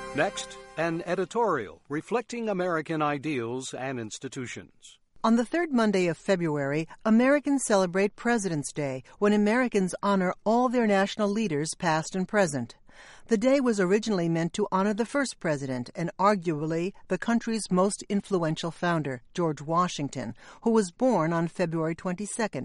Next, an editorial reflecting American ideals and institutions. On the third Monday of February, Americans celebrate President's Day, when Americans honor all their national leaders, past and present. The day was originally meant to honor the first president and arguably the country's most influential founder, George Washington, who was born on February 22,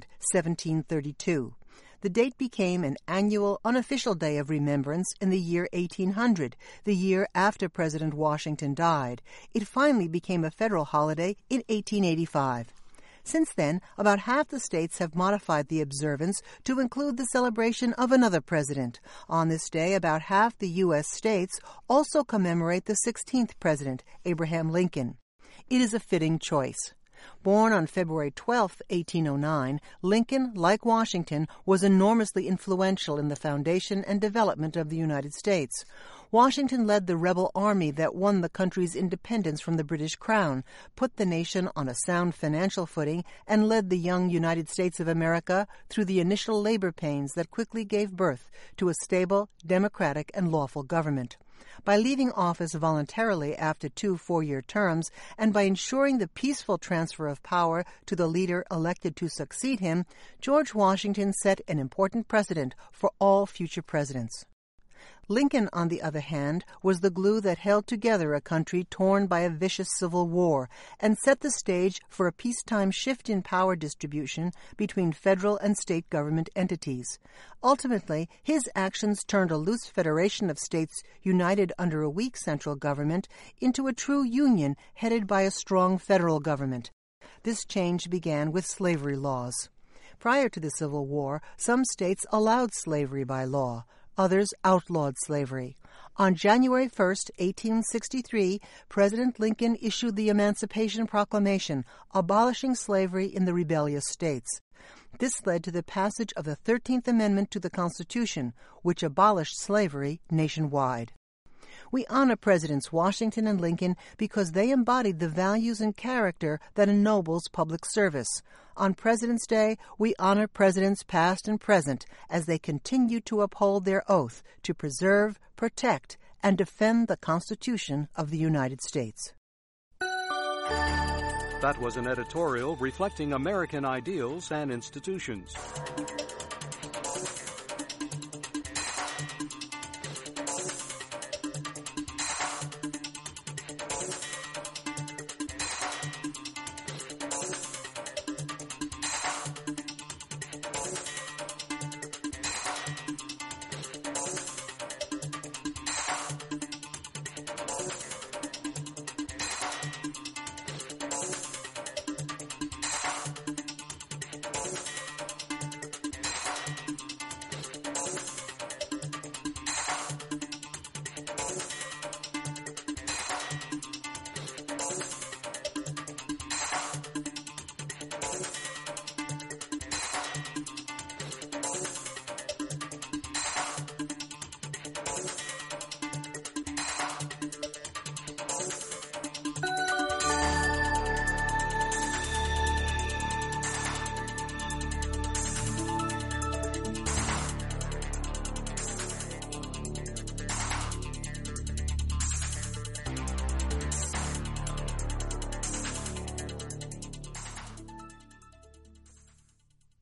1732. The date became an annual, unofficial day of remembrance in the year 1800, the year after President Washington died. It finally became a federal holiday in 1885. Since then, about half the states have modified the observance to include the celebration of another president. On this day, about half the U.S. states also commemorate the 16th president, Abraham Lincoln. It is a fitting choice. Born on February 12, 1809, Lincoln, like Washington, was enormously influential in the foundation and development of the United States. Washington led the rebel army that won the country's independence from the British Crown, put the nation on a sound financial footing, and led the young United States of America through the initial labor pains that quickly gave birth to a stable, democratic, and lawful government. By leaving office voluntarily after 2 four-year terms, and by ensuring the peaceful transfer of power to the leader elected to succeed him, George Washington set an important precedent for all future presidents. Lincoln, on the other hand, was the glue that held together a country torn by a vicious civil war and set the stage for a peacetime shift in power distribution between federal and state government entities. Ultimately, his actions turned a loose federation of states united under a weak central government into a true union headed by a strong federal government. This change began with slavery laws. Prior to the Civil War, some states allowed slavery by law. Others outlawed slavery. On January 1, 1863, President Lincoln issued the Emancipation Proclamation, abolishing slavery in the rebellious states. This led to the passage of the 13th Amendment to the Constitution, which abolished slavery nationwide. We honor Presidents Washington and Lincoln because they embodied the values and character that ennobles public service. On President's Day, we honor presidents past and present as they continue to uphold their oath to preserve, protect, and defend the Constitution of the United States. That was an editorial reflecting American ideals and institutions.